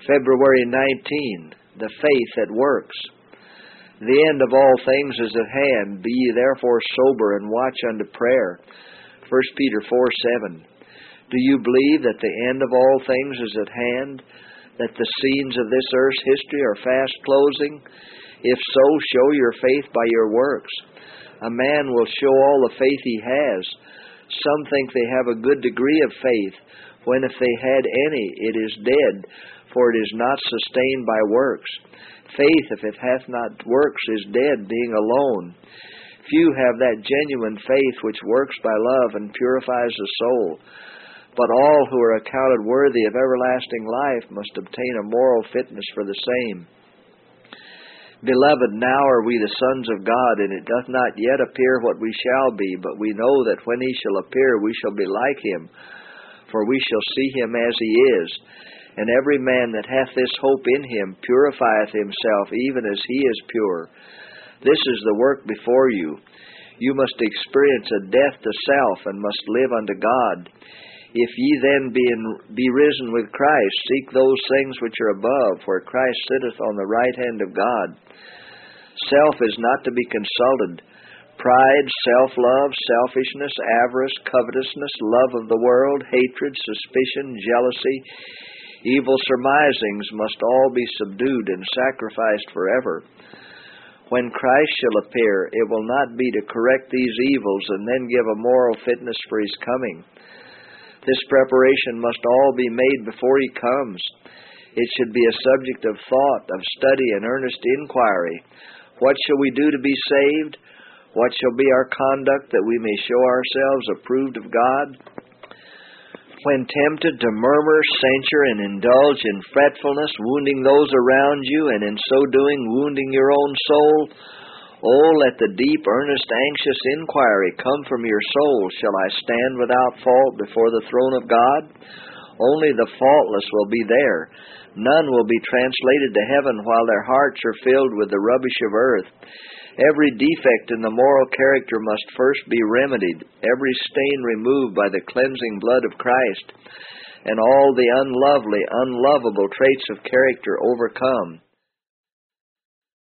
February 19, the faith that works. The end of all things is at hand. Be ye therefore sober and watch unto prayer. 1 Peter 4:7. Do you believe that the end of all things is at hand, that the scenes of this earth's history are fast closing? If so, show your faith by your works. A man will show all the faith he has. Some think they have a good degree of faith, when if they had any, it is dead, for it is not sustained by works. Faith, if it hath not works, is dead, being alone. Few have that genuine faith which works by love and purifies the soul. But all who are accounted worthy of everlasting life must obtain a moral fitness for the same. Beloved, now are we the sons of God, and it doth not yet appear what we shall be, but we know that when he shall appear, we shall be like him, for we shall see him as he is. And every man that hath this hope in him purifieth himself, even as he is pure. This is the work before you. You must experience a death to self, and must live unto God. If ye then be risen with Christ, seek those things which are above, where Christ sitteth on the right hand of God. Self is not to be consulted. Pride, self-love, selfishness, avarice, covetousness, love of the world, hatred, suspicion, jealousy, evil surmisings must all be subdued and sacrificed forever. When Christ shall appear, it will not be to correct these evils and then give a moral fitness for his coming. This preparation must all be made before he comes. It should be a subject of thought, of study, and earnest inquiry. What shall we do to be saved? What shall be our conduct that we may show ourselves approved of God? When tempted to murmur, censure, and indulge in fretfulness, wounding those around you, and in so doing wounding your own soul, oh, let the deep, earnest, anxious inquiry come from your soul, shall I stand without fault before the throne of God? Only the faultless will be there. None will be translated to heaven while their hearts are filled with the rubbish of earth. Every defect in the moral character must first be remedied, every stain removed by the cleansing blood of Christ, and all the unlovely, unlovable traits of character overcome.